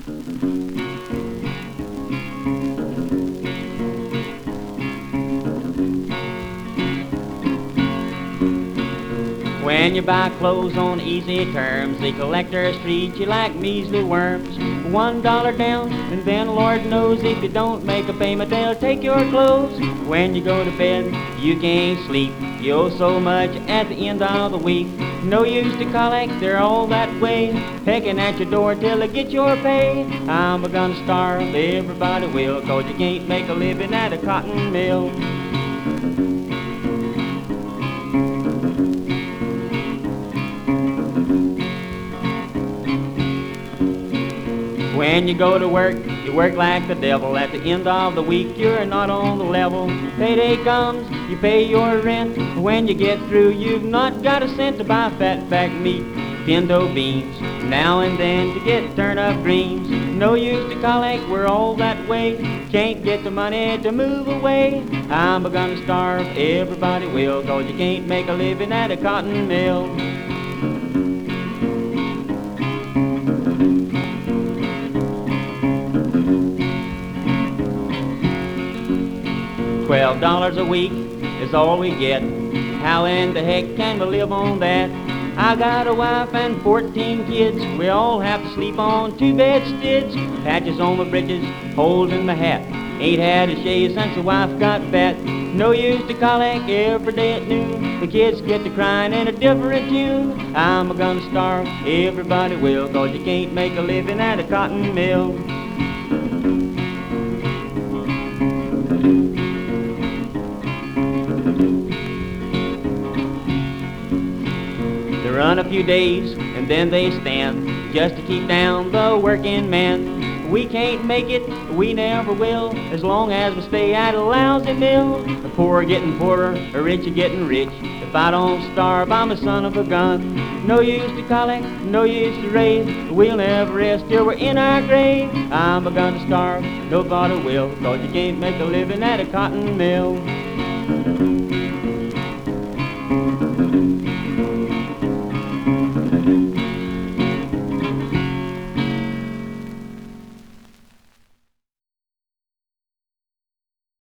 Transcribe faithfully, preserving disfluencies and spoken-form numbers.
When you buy clothes on easy terms, the collectors treat you like measly worms. One dollar down, and then Lord knows if you don't make a payment, they'll take your clothes. When you go to bed, you can't sleep. You owe so much at the end of the week. No use to collect, they're all that way, pecking at your door till they get your pay. I'm a gonna starve, everybody will, 'cause you can't make a living at a cotton mill. When you go to work, you work like the devil. At the end of the week, you're not on the level. Payday comes, you pay your rent. When you get through, you've not got a cent to buy fatback meat, pinto beans, now and then to get turnip greens. No use to collect, we're all that way. Can't get the money to move away. I'm a gonna starve, everybody will, 'cause you can't make a living at a cotton mill. Twelve dollars a week is all we get. How in the heck can we live on that? I got a wife and fourteen kids. We all have to sleep on two bedsteads. Patches on my britches, holes in my hat. Ain't had a shave since the wife got fat. No use to collect every day at noon. The kids get to crying in a different tune. I'm a gonna starve, everybody will, 'cause you can't make a living at a cotton mill. They run a few days and then they stand just to keep down the working man. We can't make it, we never will, as long as we stay at a lousy mill. The poor are getting poorer, the rich are getting rich. If I don't starve, I'm a son of a gun. No use to collect, no use to raise. We'll never rest till we're in our grave. I'm a gonna starve, nobody will, 'cause you can't make a living at a cotton mill.